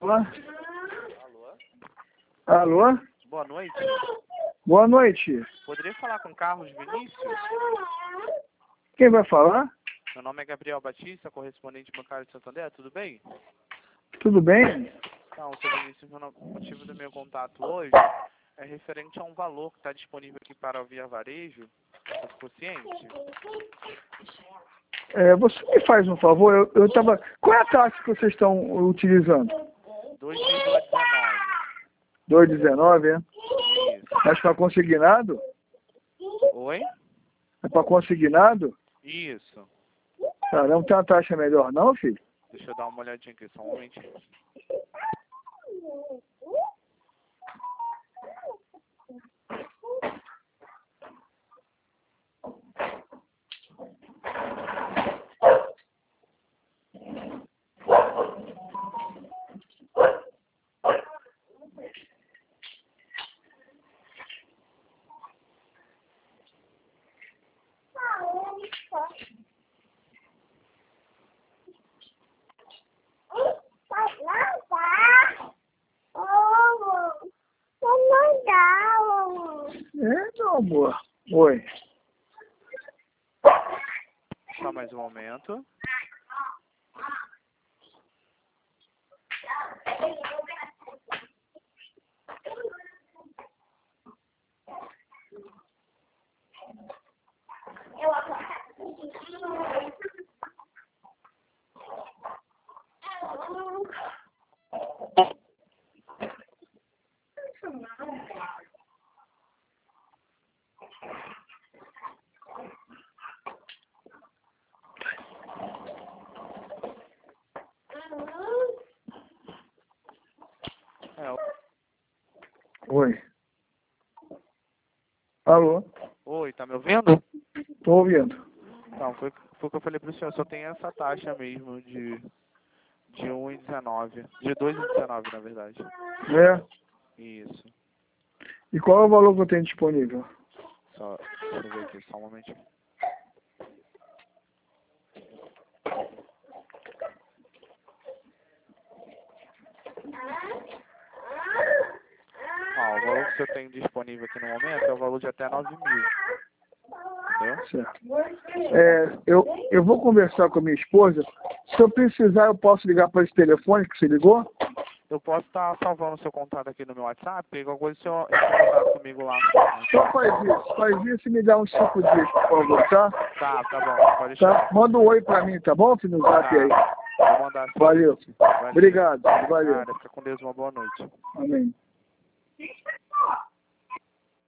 Alô? Alô? Boa noite. Boa noite. Poderia falar com Carlos Vinícius? Quem vai falar? Meu nome é Gabriel Batista, correspondente bancário de Santander, tudo bem? Tudo bem? Então, seu Vinícius, o motivo do meu contato hoje é referente a um valor que está disponível aqui para o Via Varejo. Você ficou ciente? Você me faz um favor? Eu tava... Qual é a taxa que vocês estão utilizando? 2,19. 2,19, é? Isso. Mas para consignado? Oi? É para consignado? Isso. Caramba, tem uma taxa melhor não, filho? Deixa eu dar uma olhadinha aqui, só um momentinho. Meu amor. Oi. Só mais um momento. Oi. Alô? Oi, tá me ouvindo? Tô ouvindo. Não, foi o que eu falei pro senhor, só tem essa taxa mesmo de 1,19. De 2,19, na verdade. É? Isso. E qual é o valor que eu tenho disponível? Só, deixa eu ver aqui, só um momentinho. Ó, o valor que o senhor tem disponível aqui no momento é o valor de até 9 mil. Entendeu? Certo. Eu vou conversar com a minha esposa. Se eu precisar, eu posso ligar para esse telefone que você ligou? Eu posso estar salvando o seu contato aqui no meu WhatsApp, e qualquer coisa o senhor entra em contato comigo lá. Então faz isso e me dá uns 5 dias, por favor, tá? Tá bom, pode deixar. Tá? Manda um oi pra mim, tá bom, filho, no zap aí. Vou mandar sim. Valeu. Valeu. Obrigado. Valeu. Nada, fica com Deus, uma boa noite. Amém.